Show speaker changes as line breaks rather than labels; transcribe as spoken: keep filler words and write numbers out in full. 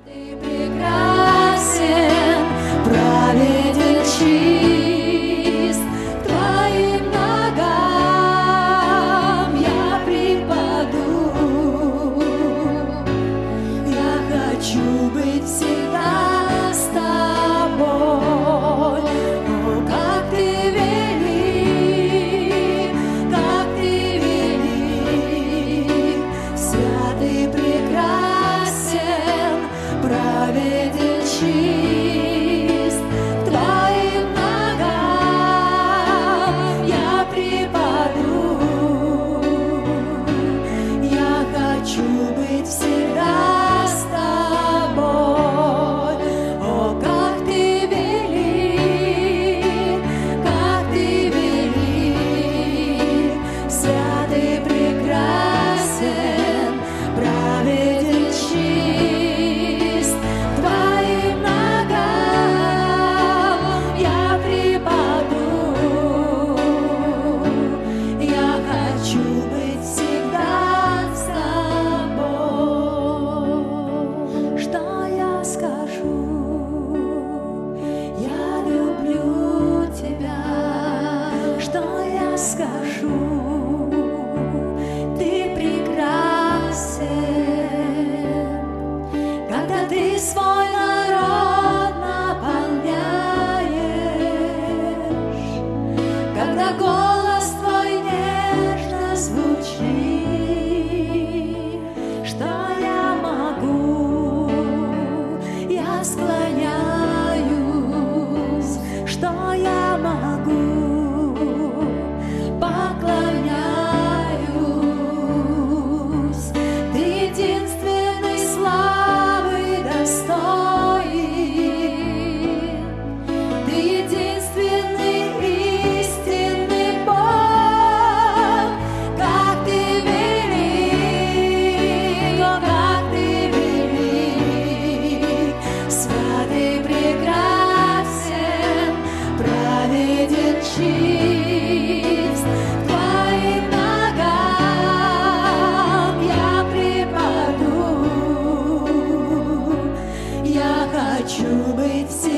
Ты прекрасен, праведен, чист, твоим ногам я припаду. Я хочу быть всегда с тобой. О, как ты велик, как ты велик, святый, прекрасен, праведен, чист, твоим ногам я припаду. Я хочу быть всегда с тобой. О, как ты велик, как ты велик, святый, прекрасен, праведен, чист, твоим ногам я припаду. Я хочу быть всегда с тобой. Что я скажу? Я люблю тебя. Что я скажу? Ты прекрасен, когда ты свой народ наполняешь, когда голос твой нежно звучит. Что я могу? Я склоняюсь. Что я могу? Поклоняюсь. Ты единственный, славы достоин. Ты единственный, истинный Бог. Как ты велик, о, как ты велик, святый, прекрасен, праведен, чист, твоим ногам я припаду. Я хочу быть всегда